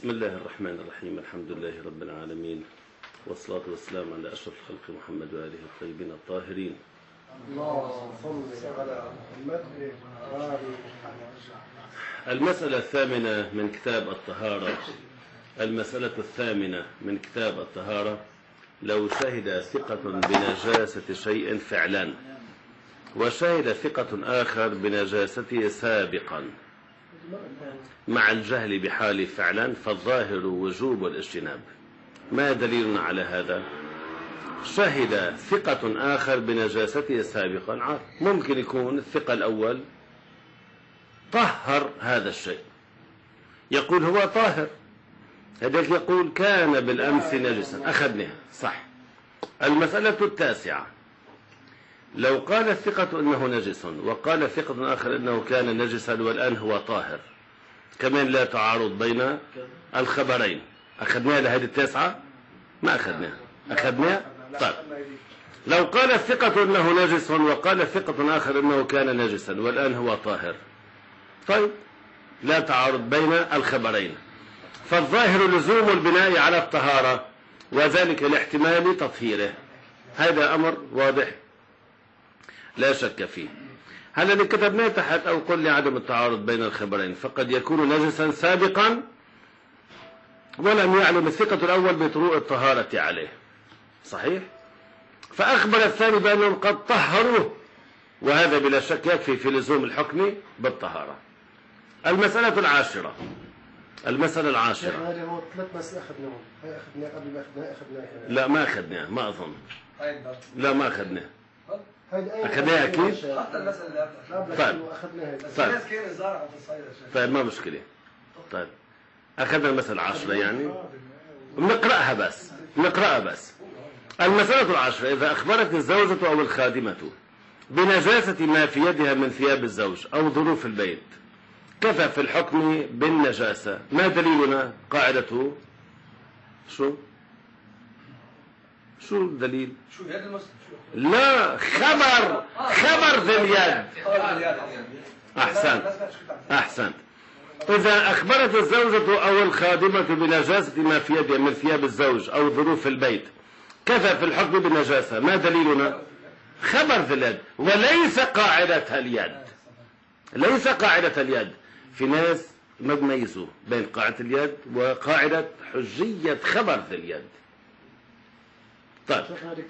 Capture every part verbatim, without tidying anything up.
بسم الله الرحمن الرحيم. الحمد لله رب العالمين، والصلاة والسلام على أشرف الخلق محمد وآله الطيبين الطاهرين. اللهم صل على محمد. المسألة الثامنة من كتاب الطهارة. المسألة الثامنة من كتاب الطهارة: لو شهد ثقة بنجاسة شيء فعلا وشهد ثقة آخر بنجاسته سابقا مع الجهل بحال فعلا فالظاهر وجوب الاجتناب. ما دليلنا على هذا؟ شهد ثقة آخر بنجاسته سابقا، ممكن يكون الثقة الأول طهر هذا الشيء، يقول هو طاهر، هذاك يقول كان بالأمس نجسا، أخذناها صح. المسألة التاسعة: لو قال الثقة إنه نجس وقال ثقة آخر إنه كان نجسا والآن هو طاهر، كمان لا تعارض بين الخبرين. أخذناها لهذه التاسعة؟ ما أخذناها. أخذناها؟ طيب. لو قال الثقة إنه نجس وقال ثقة آخر إنه كان نجسا والآن هو طاهر، طيب لا تعارض بين الخبرين، فالظاهر لزوم البناء على الطهارة وذلك لاحتمال تطهيره. هذا أمر واضح لا شك فيه. هل اللي كتبناه تحت أو قل لعدم التعارض بين الخبرين فقد يكون نجسا سابقا ولم يعلم الثقة الأول بطروء الطهارة عليه، صحيح؟ فأخبر الثاني بأنهم قد طهروه، وهذا بلا شك يكفي في لزوم الحكم بالطهارة. المسألة العاشرة. المسألة العاشرة هذه هو ثلاث مسائل أخذناهم، هي أخذناها قبل ما أخذناها أخذناها لا ما أخذناها، ما أظن. لا ما أخذناها. أخذناها أكيد. حتى المسألة اللي قبلها. طيب. أخذناها. طيب. كان الزرع والصيد. طيب ما مشكلة. طيب. أخذنا المسألة العاشرة يعني. نقرأها بس. نقرأها بس. المسألة العاشرة: إذا أخبرت الزوجة أو الخادمة بنجاسة ما في يدها من ثياب الزوج أو ظروف البيت كفى في الحكم بالنجاسة. ما دليلنا؟ قاعدته شو؟ شو الدليل؟ شو يد المسلم؟ لا، خبر خبر ذي اليد. أحسنت أحسنت. إذا أخبرت الزوجة أو الخادمة بنجاسة ما في يدها من ثياب الزوج أو ظروف البيت كفى في الحكم بالنجاسة. ما دليلنا؟ خبر ذي اليد وليس قاعدة اليد. ليس قاعدة اليد. في ناس ما بيميزوا بين قاعدة اليد وقاعدة حجية خبر ذي اليد. طيب.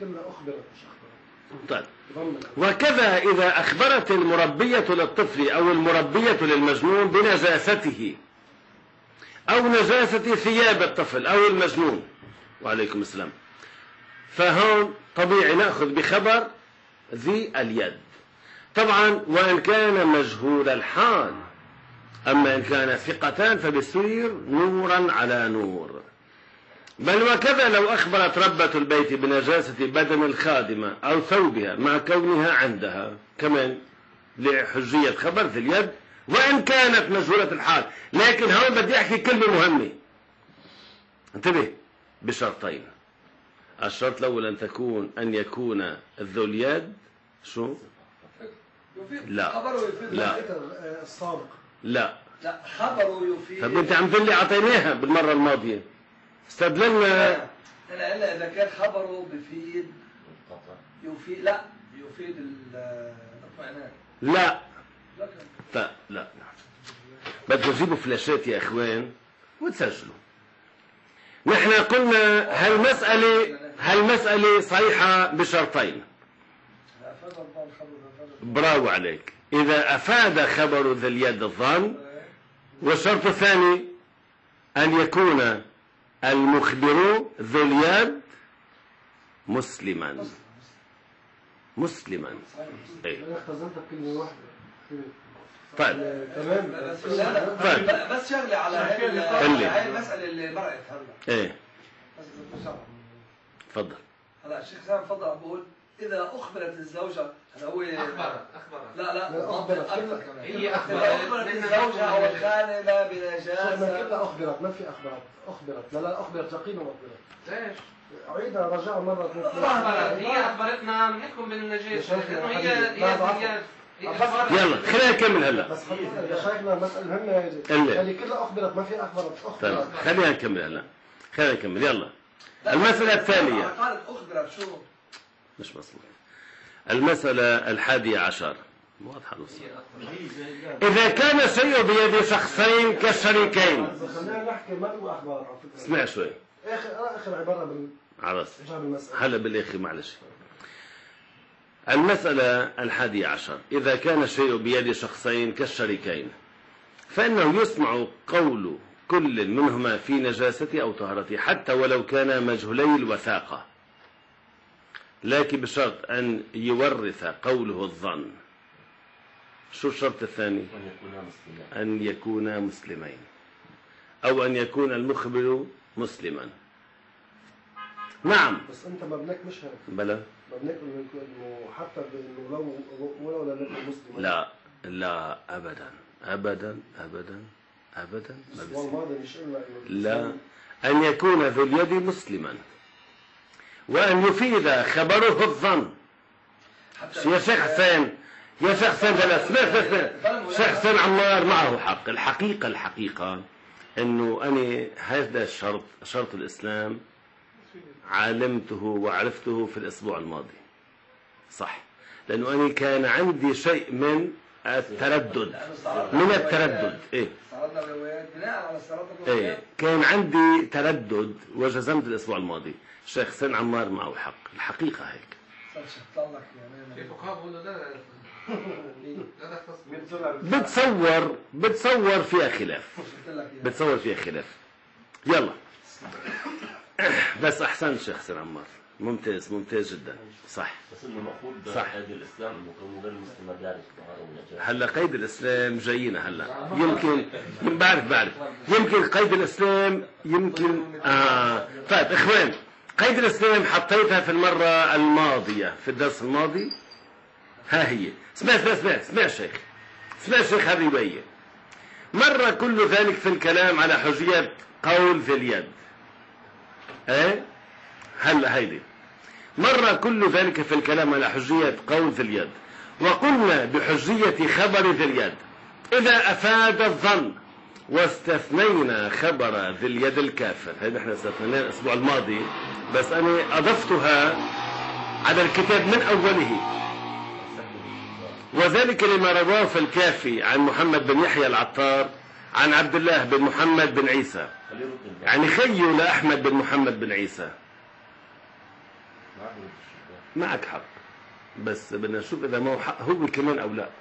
طيب. وكذا إذا أخبرت المربية للطفل أو المربية للمجنون بنجاسته أو نجاسة ثياب الطفل أو المجنون، وعليكم السلام، فهون طبيعي نأخذ بخبر ذي اليد طبعا، وإن كان مجهول الحال. أما إن كان ثقتان فبيصير نورا على نور. بل وكذا لو أخبرت ربة البيت بنجاسة بدن الخادمة أو ثوبها مع كونها عندها، كمان لحجية خبر ذي اليد وإن كانت مجهولة الحال. لكن هون بدي أحكي كلمة مهمة، انتبه، بشرطين. الشرط الأول أن تكون أن يكون ذو اليد شو؟ لا لا السابق. لا لا خبره يفيد. طب انت عم تقول لي اعطيناها بالمره الماضيه، استدللنا. انا الا اذا كان خبره بفيد يفيد لا يفيد الاطمئنان. لا لا لا بدكم تجيبوا فلاشات يا اخوان وتسجلوا. نحن قلنا هالمسألة هالمسألة صحيحة بشرطين. براو عليك. إذا أفاد خبر ذي اليد الظن، والشرط الثاني أن يكون المخبر ذو اليد مسلما مسلما. ايه. طيب. طيب. بس شغلة على هاي المسألة اللي مرقت هلا. ايه. تفضل. هلا الشيخ سامي تفضل. عم بقول إذا أخبرت الزوجة، هذا هو أخبرت أخبرت لا لا أخبرت أكثر كمان. هي أخبرت أخبرت الزوجة أو الخادمة بنجاسة. كلها أخبرت، ما في أخبرت. أخبرت لا لا أخبرت يقينا وأخبرت. ليش؟ عيدها رجعها مرة. أخبرت. هي أخبرتنا نحكم بالنجاسة لأنه هي هي يلا خلينا نكمل هلا. بس يا شيخنا المسألة مهمة يا جد. يعني كلها أخبرت ما في أخبرت طيب أخبرت. خلينا نكمل هلا. خلينا نكمل يلا. المسألة الثانية. قالت أخبرت شو؟ مش مصلحة. المسألة الحادية عشر. واضحة نص. إذا كان الشيء بيد شخصين كالشريكين. خلينا نحكي ما هو أخبار. اسمع شوي. آخر آخر عبارة بال. عرس. المسألة. هلا بالآخر معلش. المسألة الحادية عشر. إذا كان الشيء بيد شخصين كالشريكين فإنه يسمع قول كل منهما في نجاسته أو طهارته حتى ولو كان مجهولي الوثاقة، لكن بشرط أن يورث قوله الظن. شو الشرط الثاني؟ أن يكونا مسلمين أو أن يكون المخبر مسلما. نعم. بس أنت مبناك مش هيك. بلا. مبناك إنه حتى إنه لو ولو لم يكن مسلما. لا لا أبدا أبدا أبدا أبدا. لا، أن يكون ذو اليد مسلما وأن يفيد خبره الظن. يا شيخ حسين يا شيخ حسين بلا اسمع اسمع شيخ حسين عمار معه حق. الحقيقة الحقيقة إنه أنا هذا الشرط شرط الإسلام علمته وعرفته في الأسبوع الماضي، صح، لأنه أنا كان عندي شيء من التردد من التردد إيه إيه كان عندي تردد وجزمت الأسبوع الماضي. الشيخ حسين عمار معه حق، الحقيقة هيك. بتصور بتصور فيها خلاف بتصور فيها خلاف يلا. بس أحسنت شيخ حسين عمار، ممتاز ممتاز جدا، صح. بس انه المفروض صح. قيد الاسلام انه يكون غير مسلم ما بيعرف طهاره ولا هلا قيد الاسلام جايينا هلا. يمكن بعرف بعرف يمكن قيد الاسلام يمكن اه طيب اخوان، قيد الاسلام حطيتها في المره الماضيه في الدرس الماضي. ها هي. اسمع اسمع اسمع اسمع شيخ اسمع شيخ الروايه. مر كل ذلك في الكلام على حجيه قول ذي اليد. ايه هلا هيدي. مر كل ذلك في الكلام على حجية قول ذي اليد، وقلنا بحجية خبر ذي اليد إذا أفاد الظن، واستثنينا خبر ذي اليد الكافر. هذا احنا استثنيناه الأسبوع الماضي، بس أنا أضفتها على الكتاب من أوله، وذلك لما رواه في الكافي عن محمد بن يحيى العطار عن عبد الله بن محمد بن عيسى، يعني خيو لأحمد بن محمد بن عيسى. معك حق، بس بدنا نشوف إذا ما هو حق هو كمان أو لا،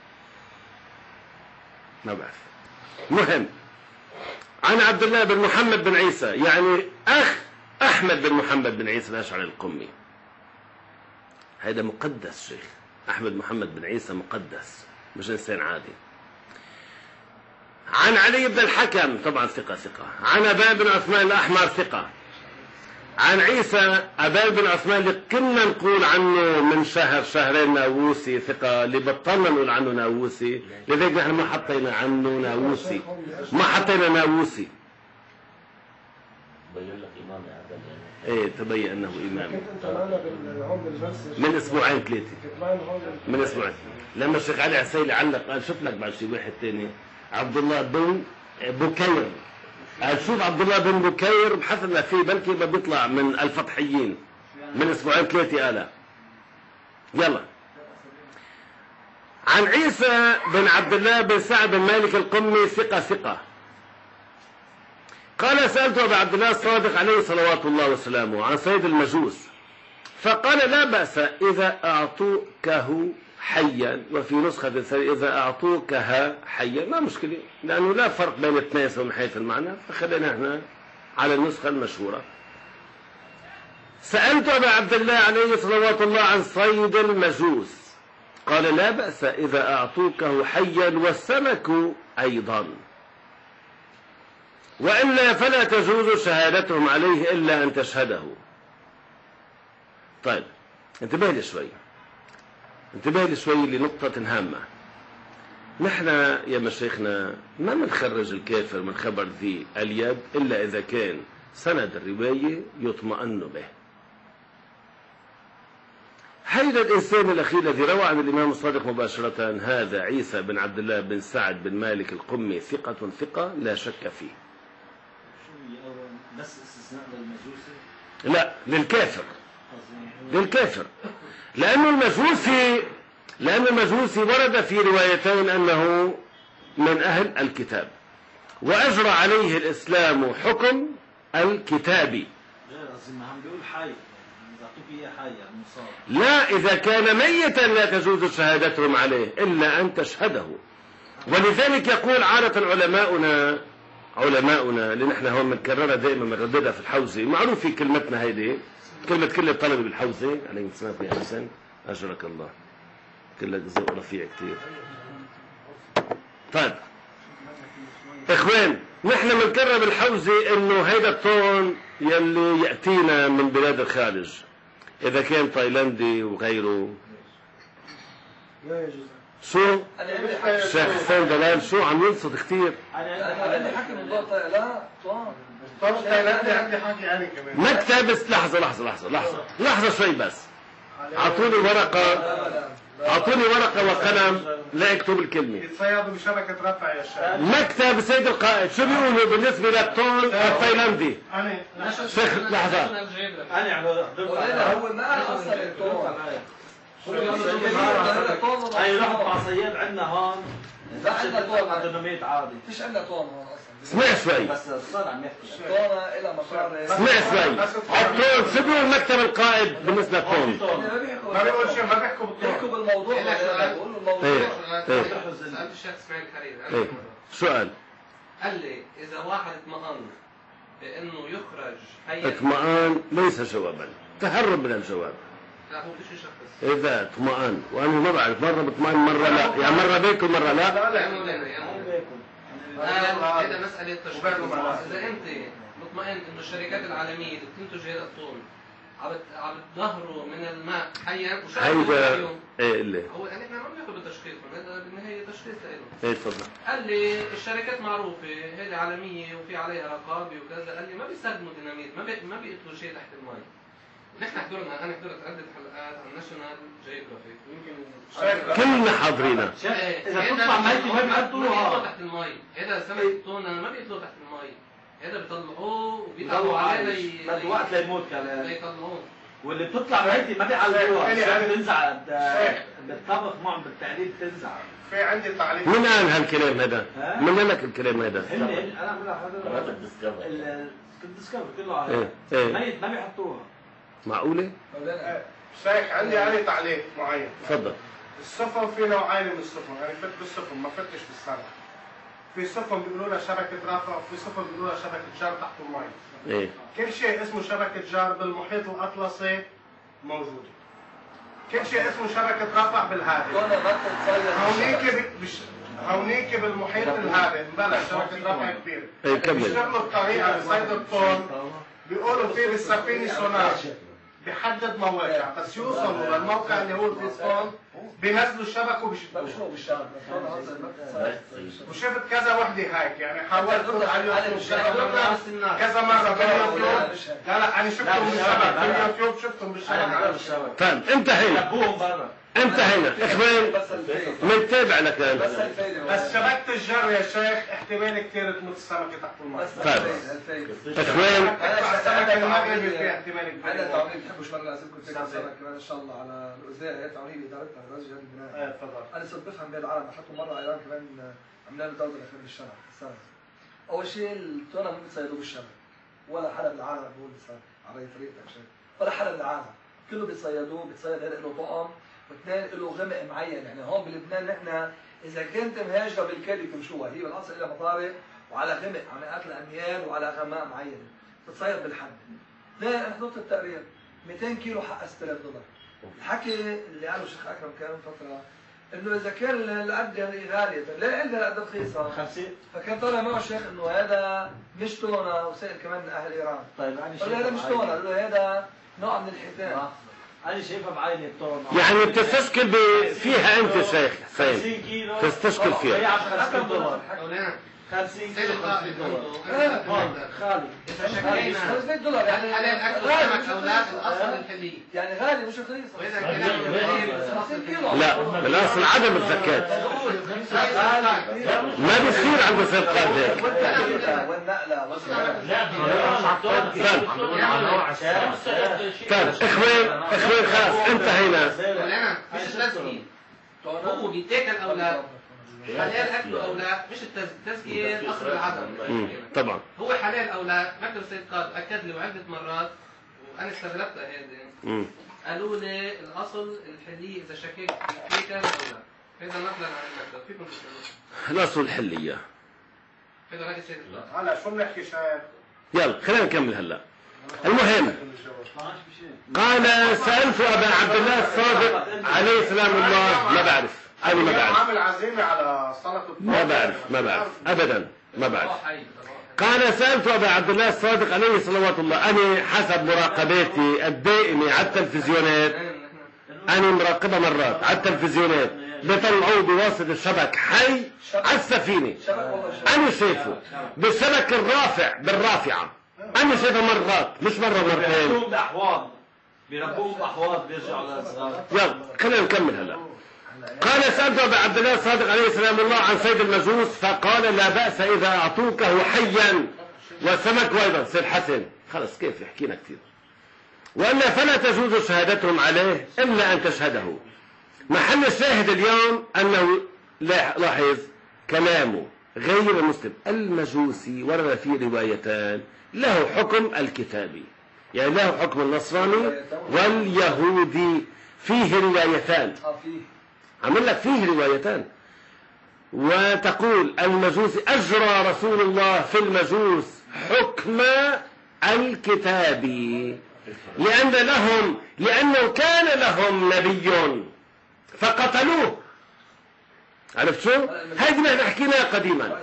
ما بعرف. مهم عن عبد الله بن محمد بن عيسى، يعني أخ أحمد بن محمد بن عيسى الأشعري القمي. هذا مقدس شيخ أحمد محمد بن عيسى، مقدس مش إنسان عادي. عن علي بن الحكم طبعا ثقة ثقة. عن أبان بن عثمان الأحمر ثقة. عن عيسى أبان بن عثمان اللي كنا نقول عنه من شهر شهرين ناووسي ثقة، اللي بطلنا نقول عنه ناووسي، لذلك نحن ما حطينا عنه ناووسي، ما حطينا ناووسي. بين لك إمام عدل يعني. ايه تبين انه امام. كنت انت معنا بالعون بالجلسه من اسبوعين ثلاثه. كنت معنا هون من اسبوعين. لما الشيخ علي عسيلي علق قال شوف لك بعد شي واحد ثاني عبد الله بن بكير، قال شوف عبد الله بن بكير بحثنا فيه بلكي ما بيطلع من الفتحيين. من اسبوعين ثلاثه قال. يلا. عن عيسى بن عبد الله بن سعد بن مالك القمي ثقة ثقة. قال سألت أبا عبد الله الصادق عليه صلوات الله وسلامه عن صيد المجوس، فقال لا بأس إذا أعطوكه حيا، وفي نسخة إذا أعطوكها حيا، ما مشكلة، لأنه لا فرق بين الاثنين من حيث المعنى، فخلينا هنا على النسخة المشهورة. سألت أبا عبد الله عليه صلوات الله عن صيد المجوس، قال لا بأس إذا أعطوكه حيا والسمك أيضا، وإلا فلا تجوز شهادتهم عليه إلا أن تشهده. طيب انتبه لي شوي انتبه لي شوي لنقطة هامة. نحن يا مشايخنا ما منخرج الكافر من خبر ذي اليد إلا إذا كان سند الرواية يطمئن به. هذا الإنسان الأخير الذي روى عن الإمام الصادق مباشرة هذا عيسى بن عبد الله بن سعد بن مالك القمي ثقة ثقة لا شك فيه. بس استثناء للمجوسي؟ لا، للكافر. للكافر لأن المجوسي لأن المجوسي ورد في روايتين أنه من أهل الكتاب وأجرى عليه الإسلام حكم الكتابي. عم بيقول حي، إذا أعطوك إياه حي يعني مصاب. لا، إذا كان ميتا لا تجوز شهادتهم عليه إلا أن تشهده. ولذلك يقول عادة علماؤنا علماؤنا اللي نحن هون بنكررها دائما بنرددها في الحوزة، معروف في كلمتنا هيدي، كلمة كل الطلبة بالحوزة عليكم السلام يا حسن أجرك الله، كلك ذوق رفيع كتير. طيب إخوان، نحن بنكرر بالحوزة إنه هيدا الطون يلي يأتينا من بلاد الخارج إذا كان تايلاندي وغيره لا يجوز. شو؟ الشيخ حسين دلال شو عم ينصت كتير؟ انا عندي حكي موضوع طيب لا طبعا طب تايلاندي عندي حكي أنا كمان. مكتب بس لحظة لحظة لحظة لحظة لحظة شوي بس. أعطوني ورقة أعطوني ورقة وقلم لا اكتب الكلمة. يتصيدوا بشبكة رفع يا شيخ. مكتب سيد القائد شو بيقولوا بالنسبة للطول التايلاندي؟ أنا شيخ لحظة. أنا على هو ما أنا أصلا الطول هاي رحت مع صياد عندنا هون. لا عندنا طول ديناميت عادي. فيش عندنا طول هون اصلا. اسمع شوي. بس صار عم يحكي. طول الى مصاري. اسمع شوي. الطول شو بيقول مكتب القائد بالنسبة للطول؟ ما بيقول شيء، ما بيحكوا بيحكوا بالطول. بالموضوع بيقولوا الموضوع. ايه ايه سألت الشيخ اسماعيل الحريري ايه شو قال؟ قال لي إذا واحد اطمأن بأنه يخرج حيا اطمئان ليس جوابا، تهرب من الجواب. لا هو فيش يشخص إذا اطمئن، وأنا ما بعرف مرة بطمئن مرة لا، يعني مرة بياكل مرة لا. لا لا يعني قال هذا مسألة تشخيص. إذا أنت مطمئن إنه الشركات العالمية اللي بتنتج هذا الطول عم عم تظهروا من الماء حيا هيدا ايه اللي هو يعني احنا ما بناخذ بالتشخيص، هذا بالنهاية تشخيص له. ايه تفضل. قال لي الشركات معروفة هذه عالمية وفي عليها رقابة وكذا، قال لي ما بيستخدموا ديناميت، ما بي... ما بيقتلوا شيء تحت المي. نحن حضرنا انا حضرت عدة حلقات عن ناشونال جيوغرافيك ويمكن كلنا حاضرينها. إذا تطلع ميتي ما بيحطوها تحت المي، هذا سمك التونة ما بيقتلوه تحت المي، هذا بيطلعوه وبيطلعوا عليه بدو وقت ليموت كمان. ليطلعوه. واللي بتطلع ميتي ما بيعلقوها، بتنزع بالطبخ معهم بالتعليل بتنزع. في عندي تعليق. مين قال هالكلام هذا؟ من قال لك الكلام هذا؟ هن انا عم قناة الديسكفر. الديسكفر كله على ايه ايه ميت ما بيحطوها. معقولة؟ شيخ عندي عليه تعليق معين. تفضل. السفن في نوعين من السفن، يعني فت بالسفن ما فتش بالسنة. في سفن بيقولوا لها شبكة رافع وفي سفن بيقولوا لها شبكة جار تحت المي. ايه كل شيء اسمه شبكة جار بالمحيط الأطلسي موجود. كل شيء اسمه شبكة رافع بالهادئ. طولة ما تتصيد. هونيك بش... هونيك بالمحيط الهادئ مبلش شبكة رافع كبيرة. ايه كمل. بيشتغلوا بطريقة بصيد الطن، بيقولوا في بالسفينة سونار بيحدد مواقع، بس يوصلوا للموقع اللي هو فيه الطن بينزلوا الشبكة وبيشتغلوا. بمشوا بالشارع. وشفت كذا وحدة هيك، يعني حاولت تفوت على اليوتيوب كذا مرة باليوتيوب. لا لا أنا شفتهم بالشبكة باليوتيوب، شفتهم بالشبكة. طيب انتهينا جابوهم برا. انتهينا اخوان، بنتابع لك بس الان. الفايدة. بس شبكة الجر يا شيخ احتمال كثير تموت السمكة تحت الماء. طيب الفايدة. اخوان، السمكة المغربي فيها احتمال عندنا كبير. تعويض بحبوا شوي لازم كنت سنة كمان ان شاء الله على الوزارة تعويض ادارتها لرجل جهاز البناء. ايه تفضل. انا صرت بفهم بالعالم بحطوا مرة ايران كمان عملنا له دورة الاخير بالشارع السنة. اول شيء التونة ما بتصيدوه بالشبك ولا حدا بالعالم بقول على طريقتك شيء ولا حدا بالعالم، كله بيتصيدوه بيتصيد هذا له طعم واثنين له غمق معين. يعني هون بلبنان نحن اذا كنت مهاجره بالكلي تمشوها، هي بالاصل لها مطارق وعلى غمق على مئات الاميال وعلى غماء معين تتصيد بالحد. اثنين انا حضرت التقرير مئتين كيلو حق ستة آلاف دولار. الحكي اللي قاله الشيخ اكرم كان فتره انه اذا كان القد غاليه ليه عندها القد رخيصه خمسين. فكان طالع معه الشيخ انه هذا مش تونه وسائل كمان من اهل ايران. طيب انا قال له هذا مش تونه، قال له هذا نوع من الحيتان. انا شايفها بعيني الطون. يعني بتستشكل ب- فيها انت شيخ حسين، خمسين كيلو تستشكل فيها. بيع ب خمسين دولار. خمسين سيد كيلو القائد خمسين دولار عنده خالي إذا شكينا خمسمية دولار يعني حلال أكل غالي سمك مش أو لا رخيص. الأصل الحلي يعني غالي مش رخيص. وإذا كان خمسين كيلو لا، بالأصل عدم الزكاة. ما بيصير عنده سيد قائد هيك. والنقلة طيب اخوان اخوان خلاص انتهينا. مولانا مش التزكية هو بيتاكل أو لا حلال أكله أو لا مش التزكية الأصل العدم مم، طبعا هو حلال أو لا مكتب السيد قائد أكد لي عدة مرات وأنا استغربتها هذه مم. قالوا لي الأصل الحلي إذا شكيت بيتاكل أو لا هذا نقلا عن المكتب فيكم تسألوا الأصل الحلية. هذا رأي السيد القائد هلا شو بنحكي شايف؟ يلا خلينا نكمل هلا. المهم قال سألت أبا عبد الله الصادق عليه سلام الله ما بعرف أنا ما بعرف عامل عزيمة على صلاة ما بعرف ما بعرف أبدا ما بعرف. قال سألت أبا عبد الله الصادق عليه صلوات الله أنا حسب مراقبتي الدائمة على التلفزيونات أنا مراقبة مرات على التلفزيونات بيطلعوه بواسطة الشبك حي على السفينة أنا شايفه بالشبك الرافع بالرافعة أنا شايفه مرات مش مرة مرتين. بيربوهم بأحواض بيربوهم بأحواض بيرجعوا للصغار. يلا خلينا نكمل هلا. قال سألت أبا عبد الله الصادق عليه سلام الله عن صيد المجوس فقال لا بأس إذا أعطوكه حيا والسمك أيضا. سيد حسن خلص كيف يحكينا كثير. وإلا فلا تجوز شهادتهم عليه إلا أن تشهده. محل الشاهد اليوم أنه لاحظ كلامه غير مسلم. المجوسي ورد فيه روايتان له حكم الكتابي يعني له حكم النصراني واليهودي فيه روايتان عمل لك فيه روايتان وتقول المجوسي أجرى رسول الله في المجوس حكم الكتابي لأن لهم لأنه كان لهم نبي فقتلوه. عرفت شو؟ هذه ما حكيناها قديما.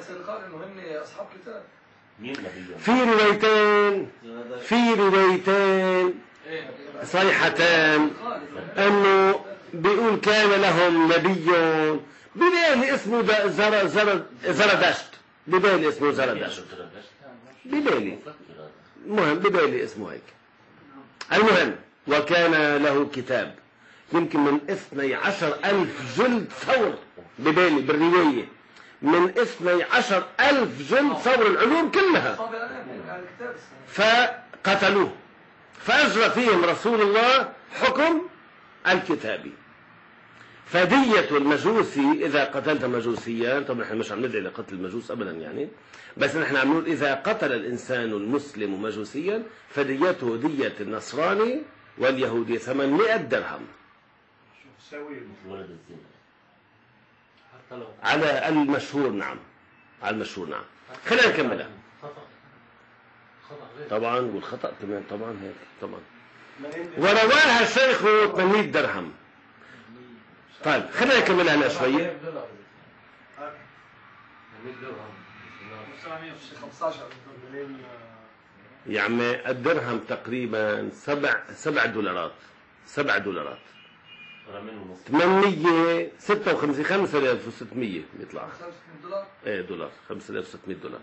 في روايتين في روايتين صيحتان انه بيقول كان لهم نبي ببالي اسمه زر زر زردشت ببالي اسمه زردشت ببالي المهم ببالي اسمه هيك. المهم وكان له كتاب يمكن من اثني عشر ألف جلد ثور ببالي بالرواية من اثني عشر ألف جلد ثور العلوم كلها فقتلوه فأجرى فيهم رسول الله حكم الكتابي. فدية المجوسي إذا قتلت مجوسيا طبعا نحن مش عم ندعي لقتل المجوس أبدا يعني بس نحن عم نقول إذا قتل الإنسان المسلم مجوسيا فديته دية النصراني واليهودي ثمانمائة درهم على المشهور. نعم على المشهور. نعم خلينا نكملها. طبعا والخطأ كمان طبعا هيك طبعا ورواها الشيخ ثمانمائة درهم. طيب خلينا نكملها هلا شوية. يا عمي الدرهم تقريبا سبع سبع دولارات سبع دولارات ثمانمائة ستة وخمسين خمسة آلاف وستمائة بيطلع ايه دولار خمسة آلاف وستمائة دولار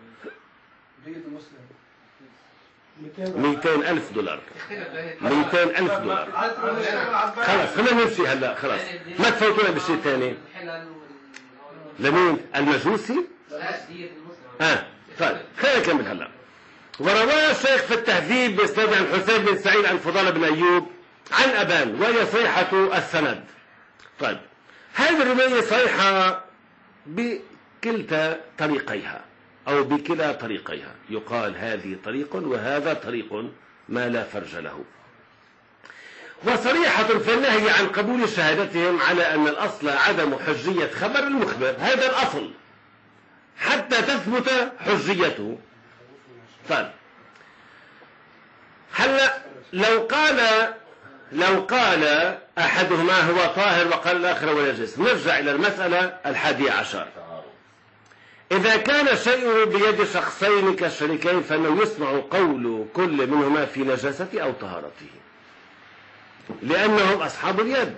مئتين ألف دولار مئتين ألف دولار. خلاص خلينا نمشي هلا خلاص ما تفوتونا بشيء ثاني. لمين المجوسي؟ اه طيب خلينا نكمل هلا. ورواه الشيخ في التهذيب بإسناد عن حسين بن سعيد عن فضال بن أيوب عن أبان وهي صيحة السند. طيب هذه الرواية صيحة بكلتا طريقيها أو بكلا طريقيها يقال هذه طريق وهذا طريق ما لا فرج له. وصريحة في النهي عن قبول شهادتهم على أن الأصل عدم حجية خبر المخبر. هذا الأصل حتى تثبت حجيته. طيب هلا لو قال لو قال أحدهما هو طاهر وقال الآخر هو نجس نرجع إلى المسألة الحادية عشر. إذا كان الشيء بيد شخصين كالشريكين فإنه يسمع قول كل منهما في نجاسته أو طهارته لأنهم أصحاب اليد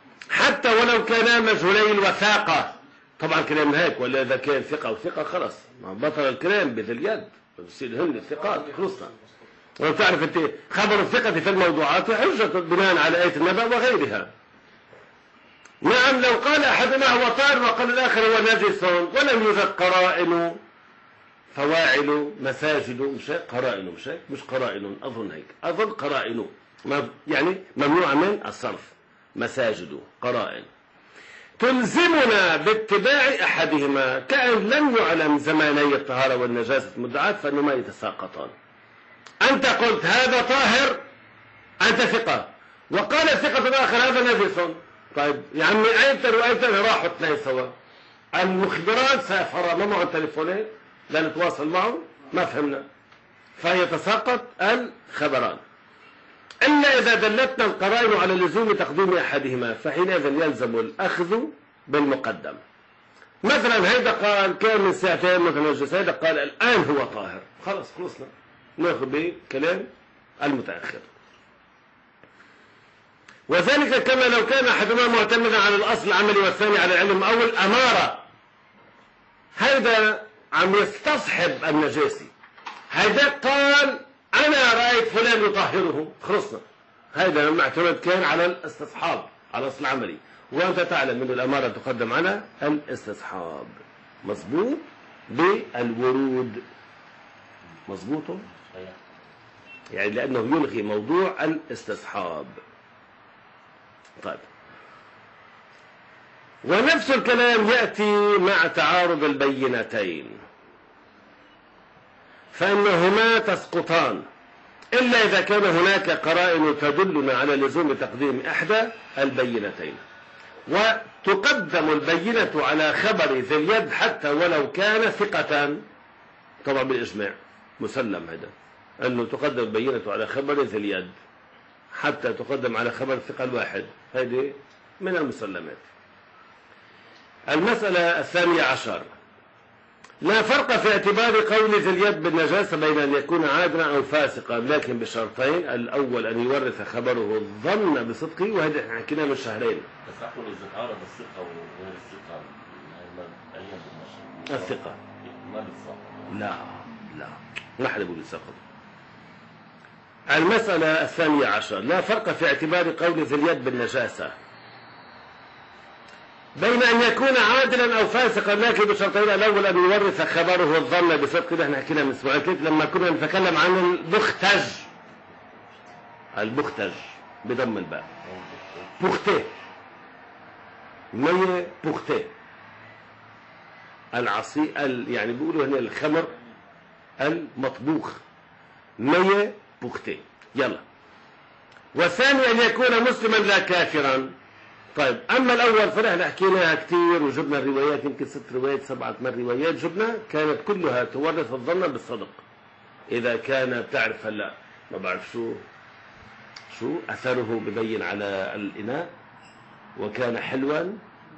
حتى ولو كانا مجهولي الوثاقة. طبعا كلام هيك ولا إذا كان ثقة وثقة خلاص بطل الكلام بذي اليد بصير هن الثقات خلصنا. وتعرف انت خبر الثقة في الموضوعات حجة بناء على آية النبأ وغيرها. نعم لو قال أحدنا هو طائر وقال الآخر هو نجس ولم يوجد قرائن فواعل مساجد مش قرائن مش مش قرائن أظن هيك أظن قرائن يعني ممنوع من الصرف مساجد قرائن تلزمنا باتباع أحدهما كأن لم يعلم زماني الطهارة والنجاسة المدعاة فإنهما يتساقطان. أنت قلت هذا طاهر أنت ثقة وقال ثقة الآخر هذا نجس. طيب يا عمي أنت وأنت راحوا اثنين سوا المخبران سافرا ما معهم تليفونين لا نتواصل معهم ما فهمنا فيتساقط الخبران إلا إذا دلتنا القرائن على لزوم تقديم أحدهما فحينئذ يلزم الأخذ بالمقدم. مثلا هيدا قال كان من ساعتين متنجس هيدا قال الآن هو طاهر خلص خلصنا ناخذ بكلام المتأخر. وذلك كما لو كان أحدهما معتمدا على الأصل العملي والثاني على العلم أو الأمارة. هيدا عم يستصحب النجاسي هيدا قال أنا رأيت فلان يطهره خلصنا. هيدا معتمد كان على الاستصحاب على الأصل العملي وأنت تعلم أن الأمارة تقدم على الاستصحاب مظبوط بالورود مظبوط يعني لأنه يلغي موضوع الاستصحاب. طيب ونفس الكلام يأتي مع تعارض البينتين فإنهما تسقطان إلا إذا كان هناك قرائن تدلنا على لزوم تقديم إحدى البينتين. وتقدم البينة على خبر ذي اليد حتى ولو كان ثقة طبعا بالإجماع مسلم هذا أنه تقدم البينة على خبر ذي اليد حتى تقدم على خبر الثقة الواحد هذه من المسلمات. المسألة الثانية عشر لا فرق في اعتبار قول ذي اليد بالنجاسة بين أن يكون عادلا أو فاسقا لكن بشرطين الأول أن يورث خبره الظن بصدقه وهذا احنا حكيناه من شهرين. بس أقول إذا تعارض الثقة وغير الثقة الثقة ما بتصح لا لا ما حدا بيقول يسقط. المسألة الثانية عشر لا فرق في اعتبار قول ذي اليد بالنجاسة بين أن يكون عادلا أو فاسقا لكن بشرطين الأول أن يورث خبره الظن بصدق. ده احنا حكينا من اسبوعين لما كنا نتكلم عن البختج البختج بضم الباء بوختي مية بوختي العصي يعني بيقولوا هنا الخمر المطبوخ مية بوختي يلا. والثاني أن يكون مسلما لا كافرا. طيب أما الأول فنحن حكيناها كثير وجبنا الروايات يمكن ست روايات سبعة ثمان روايات جبنا كانت كلها تورث الظن بالصدق إذا كان بتعرف هلا ما بعرف شو شو أثره ببين على الإناء وكان حلوا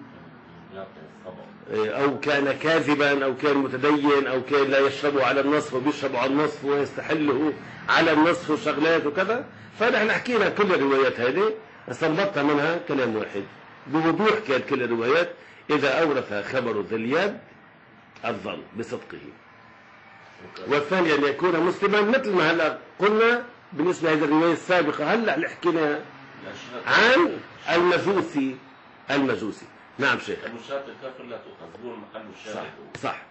أو كان كاذبا أو كان متدين أو كان لا يشرب على النصف وبيشرب على النصف ويستحله على النصف وشغلات وكذا. فنحن حكينا كل الروايات هذه استنبطت منها كلام واحد بوضوح كان كل الروايات إذا أورث خبر ذي اليد الظن بصدقه. والثاني أن يكون مسلما مثل ما هلا قلنا بالنسبة لهذه الرواية السابقة هلا اللي حكينا عن المجوسي المجوسي. نعم شيخ المشارك الكافر لا تؤخذ هو محل الشارع صح صح.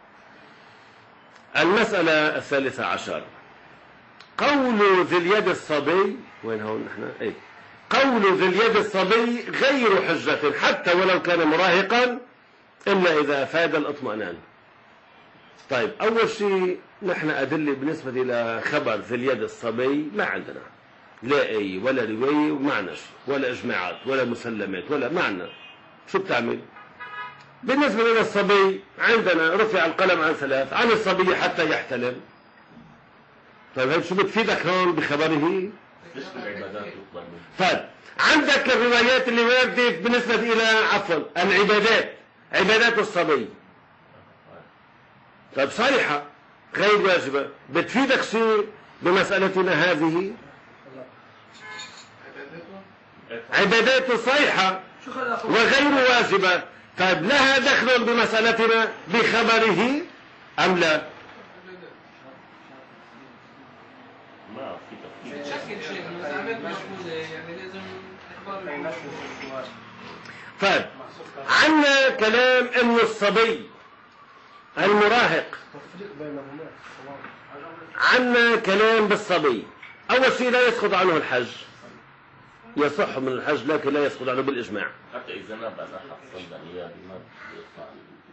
المسألة الثالثة عشر قول ذي اليد الصبي وين هون نحن ايه قول ذي اليد الصبي غير حجة حتى ولو كان مراهقا إلا إذا أفاد الإطمئنان. طيب أول شيء نحن أدلة بالنسبة إلى خبر ذي اليد الصبي ما عندنا لا أي ولا رواية ومعنى ولا إجماعات ولا مسلمات ولا معنى. شو بتعمل بالنسبة إلى الصبي؟ عندنا رفع القلم عن ثلاث عن الصبي حتى يحتلم. طيب هل شو بتفيدك هون بخبره؟ طيب عندك الروايات اللي واردة بالنسبة إلى عفوا العبادات عبادات الصبي طيب صريحة غير واجبة بتفيدك شيء بمسألتنا هذه؟ عبادات صحيحة وغير واجبة. طيب لها دخل بمسألتنا بخبره أم لا؟ ما في تفكير. بتشكل شيء المساعدات موجودة يعني لازم إخبار. طيب عندنا كلام إنه الصبي المراهق، عندنا كلام بالصبي. أول شيء لا يسقط عنه الحج، يصح من الحج لكن لا يسقط عنه بالإجماع. حتى إذا نبى أنا حصل نيابي ما بيقطع.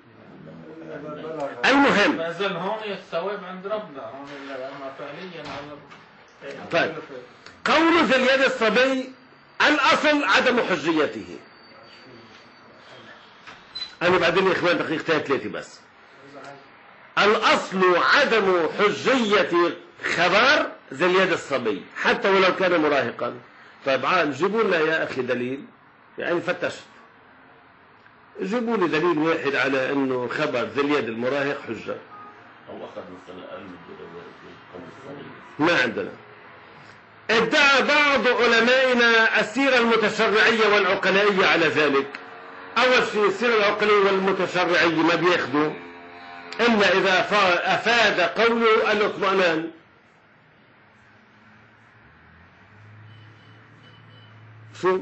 المهم ما زال هون الثواب عند ربنا هون، لما فعليا على طيب قول في اليد الصبي الأصل عدم حجيته. أنا بعدين يا إخوان دقيقتين ثلاثة بس. الأصل عدم حجية خبر ذي اليد الصبي حتى ولو كان مراهقا. طيب عال جيبوا لنا يا أخي دليل، يعني فتشت جيبوا لي دليل واحد على أنه خبر ذي اليد المراهق حجة. أو أخذ مثلا قلب قول الصغير. ما عندنا. ادعى بعض علمائنا السيرة المتشرعية والعقلائية على ذلك. أول شيء السيرة العقلية والمتشرعية ما بياخدوا إلا إذا أفاد قوله الاطمئنان. شو؟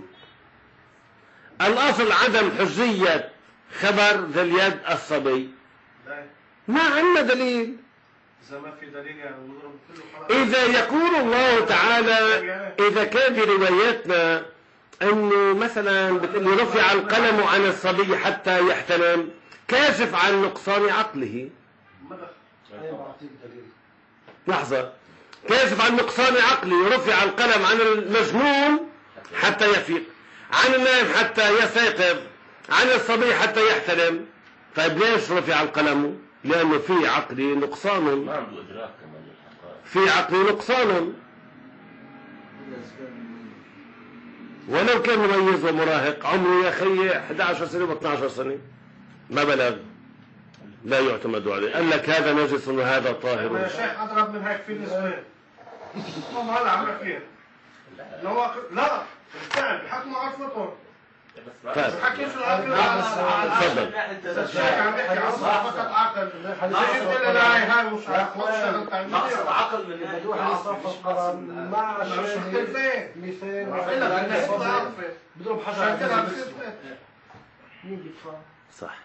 الأصل عدم حجية خبر ذي اليد الصبي. ما عندنا دليل. إذا ما في دليل يعني نضرب كله. إذا يقول الله تعالى إذا كان برواياتنا أنه مثلا بتقول رفع القلم عن الصبي حتى يحتلم، كاشف عن نقصان عقله. لحظة، كاشف عن نقصان عقله، رفع القلم عن المجنون حتى يفيق، عن النائم حتى يستيقظ، عن الصبي حتى يحتلم. طيب ليش رفع القلم؟ لأنه في عقلي نقصان، ما عنده إدراك كمان للحقائق. في عقلي نقصان. ولو كان مميز ومراهق عمره يا أخي أحد عشر سنة و اثني عشر سنة ما بلغ، لا يعتمد عليه. قال لك هذا نجس وهذا طاهر. يا شيخ أضرب من هيك في النسبة. هم هلا عملوا فيها. لو لا بالفعل بحكموا عرفتهم. طيب بحكي شو العقل. تفضل. الشيخ عم بيحكي عصر فقط عقل. زي قلت لا هاي هاي مش عقل. نقصد عقل من بدوح يصرف القلم مع الشاهد مثال بضرب حجر. مين بيدفع؟ صح.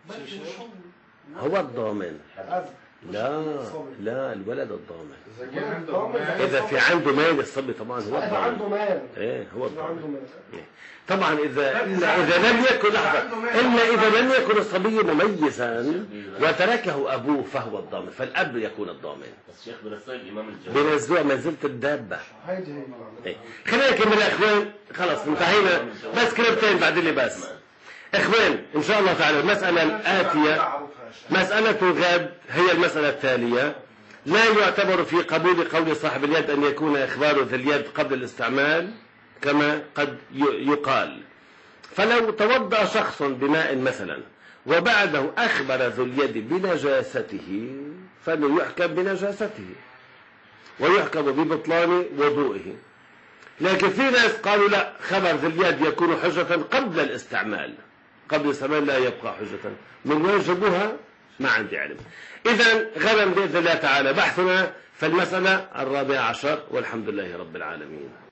هو الضامن. لا لا الولد الضامن. إذا في عنده مال الصبي طبعا هو إذا الضامن. عنده مال. إيه هو إذا عنده الضامن. مال. طبعا إذا إلا إذا لم يكن لحظة إلا إذا لم يكن الصبي مميزا وتركه أبوه فهو الضامن، فالأب يكون الضامن. بس شيخ برسائل الإمام الجواد بنزلوها منزلة الدابة. هيدي هي. إيه. خلينا نكمل يا إخوان، خلاص انتهينا، بس كلمتين بعد اللي بس. إخوان إن شاء الله تعالى المسألة الآتية مسألة غد هي المسألة التالية. لا يعتبر في قبول قول صاحب اليد أن يكون إخبار ذي اليد قبل الاستعمال كما قد يقال. فلو توضأ شخص بماء مثلا وبعده أخبر ذو اليد بنجاسته فإنه يحكم بنجاسته ويحكم ببطلان وضوئه. لكن في ناس قالوا لا، خبر ذي اليد يكون حجة قبل الاستعمال، قبل الاستعمال لا يبقى حجة. من وين جابوها؟ ما عندي علم. إذا غدا بإذن الله تعالى بحثنا في المسألة الرابعة عشر، والحمد لله رب العالمين.